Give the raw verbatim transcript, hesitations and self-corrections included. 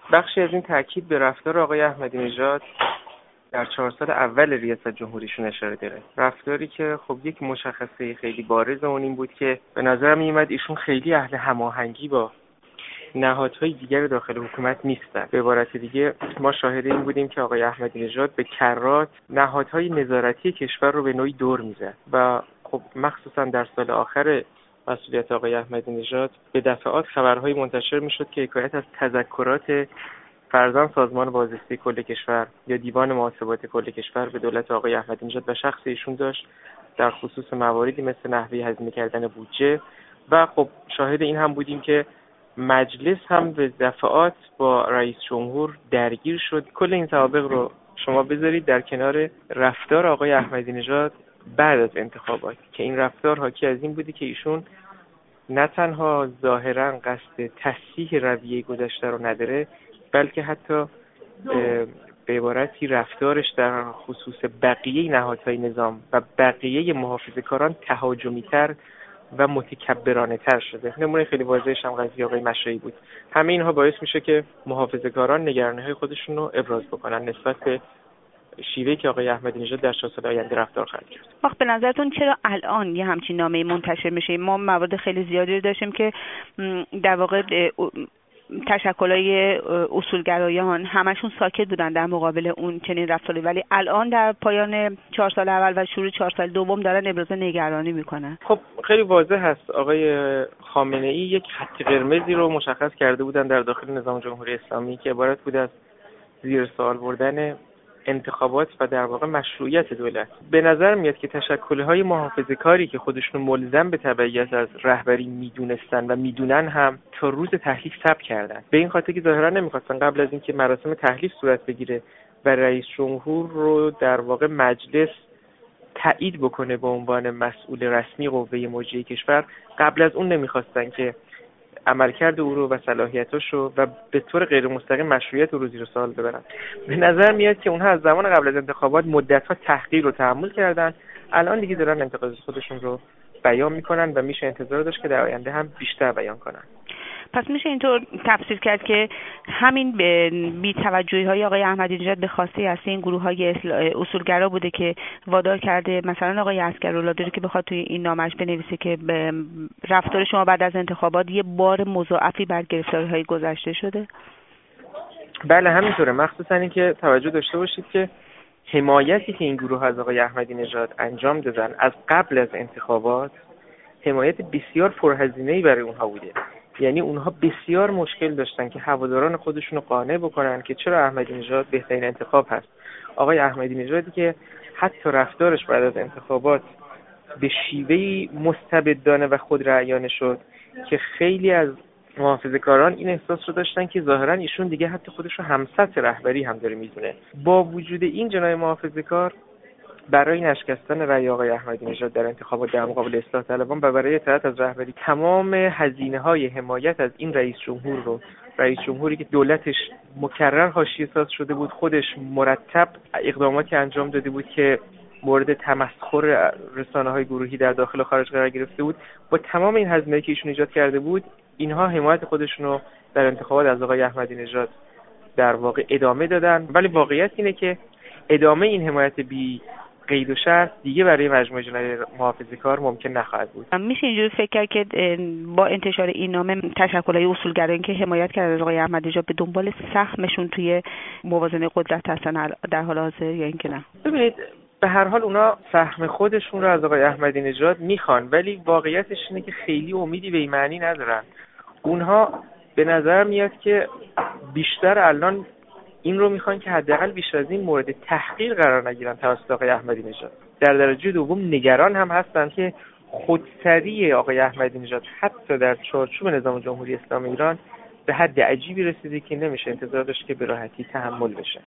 بخشی از این تاکید به رفتار آقای احمدی نژاد در چهار سال اول ریاست جمهوریشون اشاره داره. رفتاری که خب یک مشخصه خیلی بارز اون این بود که به نظر می اومد ایشون خیلی اهل هماهنگی با نهادهای دیگر داخل حکومت نیستن. به عبارت دیگه ما شاهد این بودیم که آقای احمدی نژاد به کرات نهادهای نظارتی کشور رو به نوعی دور میزد و خب مخصوصا در سال آخر مسئولیت آقای احمدی نژاد به دفعات خبرهای منتشر میشد که حکایت از تذکرات فرزان سازمان بازرسی کل کشور یا دیوان محاسبات کل کشور به دولت آقای احمدی نژاد و شخص ایشون داشت در خصوص مواردی مثل نحوه هزینه کردن بودجه و خب شاهد این هم بودیم که مجلس هم به دفعات با رئیس جمهور درگیر شد. کل این سوابق رو شما بذارید در کنار رفتار آقای احمدی نژاد بعد از انتخابات که این رفتار حاکی از این بودی که ایشون نه تنها ظاهرا قصد تصحیح رویه گذشته رو نداره، بلکه حتی به عبارتی رفتارش در خصوص بقیه نهادهای نظام و بقیه محافظه‌کاران تهاجمی‌تر و متکبرانه تر شده. نمونه خیلی واضحش هم قضیه آقای مشایی بود. همه اینها باعث میشه که محافظه‌کاران نگرانی‌های خودشون رو ابراز بکنن نسبت به شیوهی که آقای احمدی نژاد در چهار سال آینده رفتار خواهد کرد. وقت به نظرتون چرا الان یه همچین نامه منتشر میشه؟ ما موارد خیلی زیادی رو داشتیم که در واقع تشکل‌های اصولگرایان همشون ساکت بودن در مقابل اون چنین رفتاری، ولی الان در پایان چهار سال اول و شروع چهار سال دوم دارن ابراز نگرانی میکنن. خب خیلی واضح هست آقای خامنه‌ای یک خط قرمزی رو مشخص کرده بودن در داخل نظام جمهوری اسلامی که عبارت بود از زیر سوال بردن انتخابات و در واقع مشروعیت دولت. به نظر میاد که تشکل‌های محافظه‌کاری که خودشون ملزم به تبعیت از رهبری میدونستن و میدونن هم تا روز تحلیف صبر کردن. به این خاطر که ظاهرا نمیخواستن قبل از اینکه مراسم تحلیف صورت بگیره و رئیس جمهور رو در واقع مجلس تایید بکنه به عنوان مسئول رسمی قوه مجریه کشور، قبل از اون نمیخواستن که عملکرد او رو و صلاحیتاش رو و به طور غیر مستقیم مشروعیت او رو زیر سوال ببرن. به نظر میاد که اونها از زمان قبل از انتخابات مدت‌ها تحقیر رو تحمل کردن، الان دیگه دارن انتقاد خودشون رو بیان میکنن و میشه انتظار داشت که در آینده هم بیشتر بیان کنن. پس میشه اینطور تفسیر کرد که همین بی‌توجهی‌های آقای احمدی نژاد به خواسته اصلی این گروه‌های اصولگرا بوده که وادار کرده مثلا آقای عسکرالله که بخواد توی این نامش بنویسه که رفتار شما بعد از انتخابات یه بار مضاعفی بر گرفتاری‌های گذشته شده؟ بله همینطوره، مخصوصا اینکه توجه داشته باشید که حمایتی که این گروه از آقای احمدی نژاد انجام دادن از قبل از انتخابات حمایت بسیار پرهزینه‌ای برای اونها بوده. یعنی اونها بسیار مشکل داشتن که هواداران خودشون رو قانع بکنن که چرا احمدی نژاد بهترین انتخاب هست. آقای احمدی نژادی که حتی رفتارش بعد از انتخابات به شیوهی مستبدانه و خودرأیانه شد که خیلی از محافظه‌کاران این احساس رو داشتن که ظاهرا ایشون دیگه حتی خودش رو همسط رهبری هم داره میدونه. با وجود این جناح محافظه‌کار برای نشکستن رأی آقای احمدی نژاد در انتخابات در مقابل اصلاح طلبان و برای اطاعت از رهبری تمام هزینه‌های حمایت از این رئیس جمهور رو، رئیس جمهوری که دولتش مکرر حاشیه‌ساز شده بود، خودش مرتب اقداماتی انجام داده بود که مورد تمسخر رسانه‌های گروهی در داخل و خارج قرار گرفته بود، با تمام این هزینه‌ای که ایشون ایجاد کرده بود، اینها حمایت خودشون رو در انتخابات از آقای احمدی نژاد در واقع ادامه دادن. ولی واقعیت اینه که ادامه این حمایت بی قید و شرط دیگه برای مجموعه جناح محافظه‌کار ممکن نخواهد بود. میشه اینجوری فکر کرد که با انتشار این نامه تشکل‌های اصولگرایان که حمایت کردن از آقای احمدی نژاد به دنبال سهمشون توی موازنه قدرت هستن در حال حاضر یا اینکه نه؟ ببینید به هر حال اونا سهم خودشون رو از آقای احمدی نژاد میخوان، ولی واقعیتش اینه که خیلی امیدی به این معنی ندارن. اونها به نظر میاد که بیشتر الان این رو میخوان که حداقل بیشتر از این مورد تحقیر قرار نگیرن توسط آقای احمدی نژاد. در درجه دوم نگران هم هستن که خودسری آقای احمدی نژاد حتی در چارچوب نظام جمهوری اسلامی ایران به حد عجیبی رسیده که نمیشه انتظار داشت که به راحتی تحمل بشه.